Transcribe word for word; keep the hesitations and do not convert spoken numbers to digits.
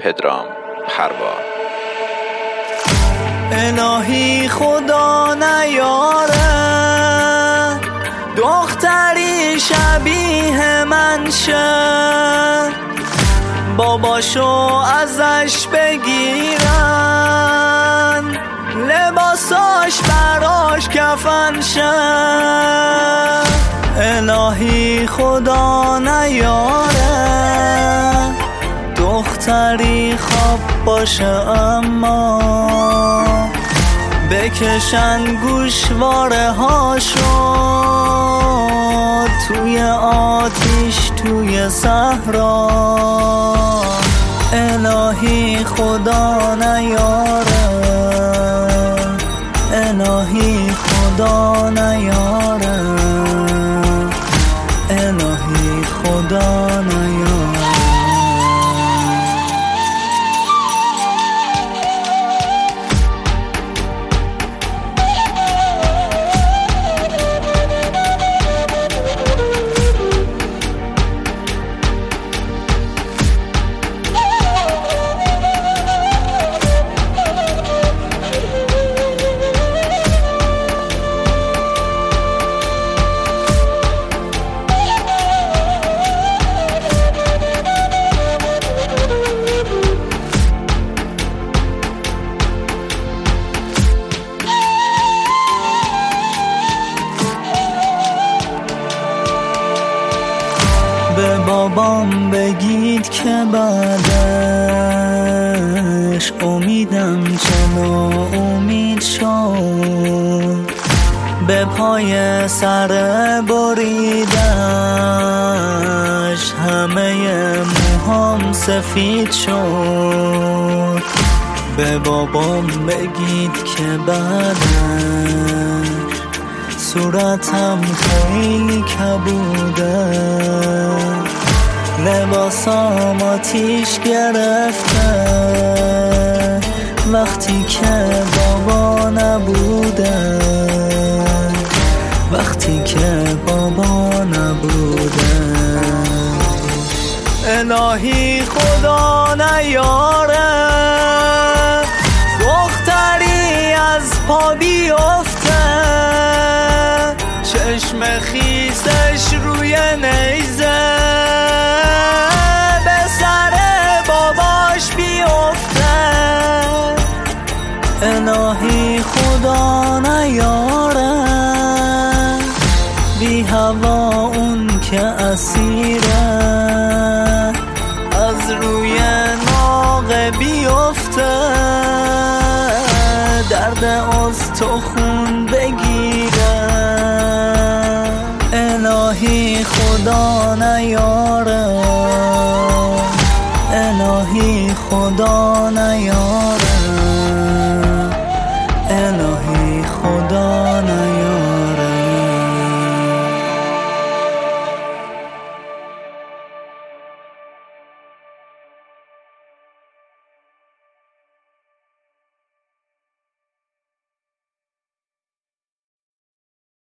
پدرام پروار. الهی خدا نیاره دختری شبیه من شه، باباشو ازش بگیرن لباساش براش کفن شه. الهی خدا نیاره دختری خواب باشه اما بکشن گوشواره هاشو توی آتیش توی صحرا. الهی خدا نیاره، الهی خدا نیاره، الهی خدا نیاره. به بابام بگید که بعدش امیدم چه ناامید شد، به پای سر بریدش همه موهام سفید شد. به بابام بگید که بعدش صورتم خیلی کبوده، لباسام آتیش گرفته وقتی که بابا نبوده، وقتی که بابا نبوده. الهی خدا نیاره دختری از پا بیفته، چشم خیسش روی نیزه به سر باباش بیفته. الهی خدا نیاره بی هوا اون که اسیره از روی ناقه بیفته، درد استخون بگیره. الهی خدا نیاره، الهی خدا نیاره.